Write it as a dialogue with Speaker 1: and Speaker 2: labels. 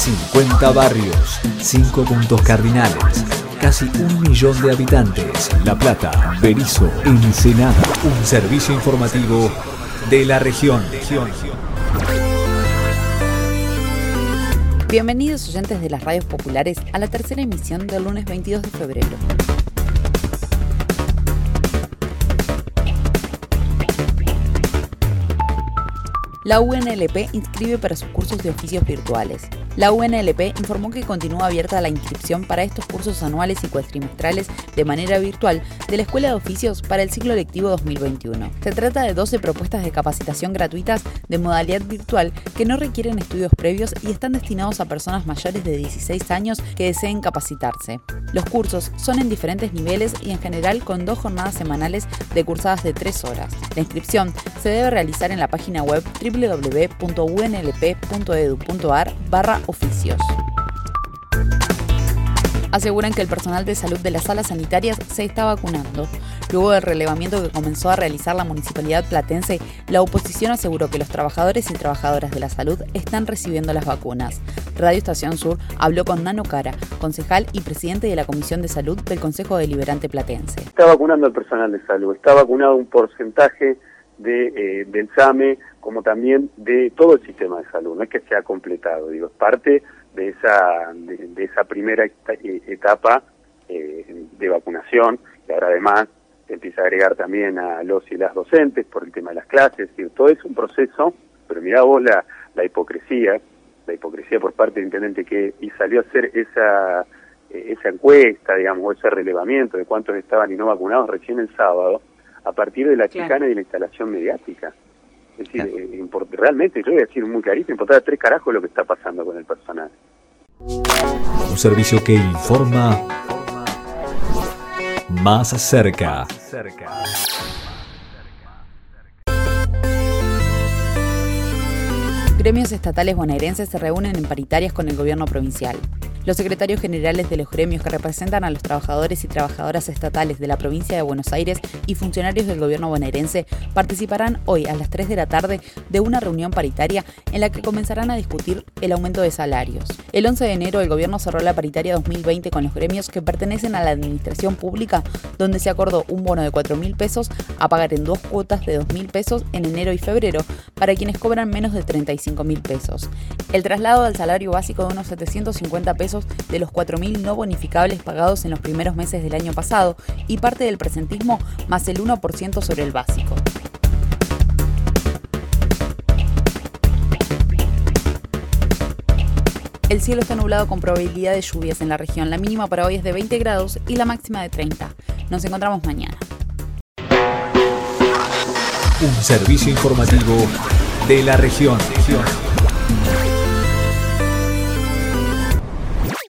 Speaker 1: 50 barrios, 5 puntos cardinales, casi 1 millón de habitantes. La Plata, Berisso, Ensenada. Un servicio informativo de la región.
Speaker 2: Bienvenidos oyentes de las radios populares a la tercera emisión del lunes 22 de febrero. La UNLP inscribe para sus cursos de oficios virtuales. La UNLP informó que continúa abierta la inscripción para estos cursos anuales y cuatrimestrales de manera virtual de la Escuela de Oficios para el ciclo lectivo 2021. Se trata de 12 propuestas de capacitación gratuitas de modalidad virtual que no requieren estudios previos y están destinados a personas mayores de 16 años que deseen capacitarse. Los cursos son en diferentes niveles y en general con 2 jornadas semanales de cursadas de 3 horas. La inscripción se debe realizar en la página web www.unlp.edu.ar/oficios. Aseguran que el personal de salud de las salas sanitarias se está vacunando. Luego del relevamiento que comenzó a realizar la municipalidad platense, la oposición aseguró que los trabajadores y trabajadoras de la salud están recibiendo las vacunas. Radio Estación Sur habló con Nano Cara, concejal y presidente de la Comisión de Salud del Consejo Deliberante Platense.
Speaker 3: Está vacunando el personal de salud, está vacunado un porcentaje del SAME, como también de todo el sistema de salud, no es que sea completado, es parte de esa primera etapa de vacunación, y ahora además se empieza a agregar también a los y las docentes por el tema de las clases, todo es un proceso, pero mirá vos la hipocresía por parte del intendente y salió a hacer esa encuesta, o ese relevamiento de cuántos estaban y no vacunados recién el sábado, a partir de la chicana y de la instalación mediática. Es decir, realmente, yo voy a decir muy clarito, importa 3 carajos lo que está pasando con el personal.
Speaker 1: Un servicio que informa más cerca.
Speaker 2: Gremios estatales bonaerenses se reúnen en paritarias con el gobierno provincial. Los secretarios generales de los gremios que representan a los trabajadores y trabajadoras estatales de la provincia de Buenos Aires y funcionarios del gobierno bonaerense participarán hoy a las 3 de la tarde de una reunión paritaria en la que comenzarán a discutir el aumento de salarios. El 11 de enero el gobierno cerró la paritaria 2020 con los gremios que pertenecen a la administración pública, donde se acordó un bono de 4.000 pesos a pagar en 2 cuotas de 2.000 pesos en enero y febrero para quienes cobran menos de 35.000 pesos. El traslado al salario básico de unos 750 pesos de los 4.000 no bonificables pagados en los primeros meses del año pasado y parte del presentismo más el 1% sobre el básico. El cielo está nublado con probabilidad de lluvias en la región. La mínima para hoy es de 20 grados y la máxima de 30. Nos encontramos mañana.
Speaker 1: Un servicio informativo de la región.